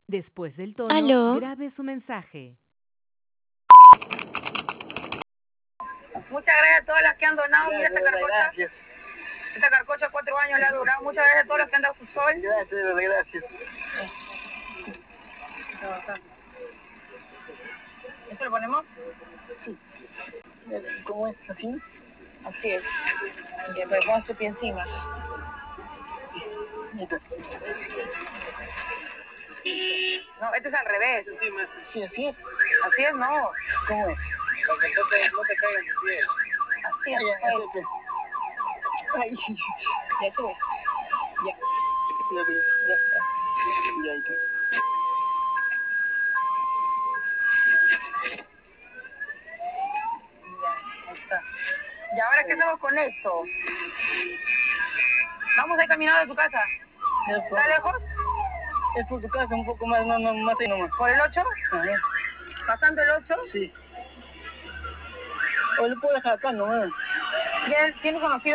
Después del tono, ¿Aló? grabe su mensaje. Muchas gracias a todas las que han donado. Mira esta carcocha. Gracias. Esta carcocha 4 años le ha durado. Muchas gracias a todos los que han dado su sol. Gracias. ¿Esto lo ponemos? Sí. ¿Cómo es? ¿Así? Así es. Y después pones tu pie encima. No, este es al revés. Sí, así es. Así es, no. ¿Cómo es? Así es. Ay, Ya tú. Ya. ya. Ahí está. ¿Y ahora qué hacemos con esto? Vamos a ir caminando de tu casa. ¿Está lejos? Es por tu casa, un poco más, más ahí nomás. ¿Por el 8? Ajá. ¿Pasando el 8? Sí. O lo puedo dejar acá nomás. ¿Tienes conocido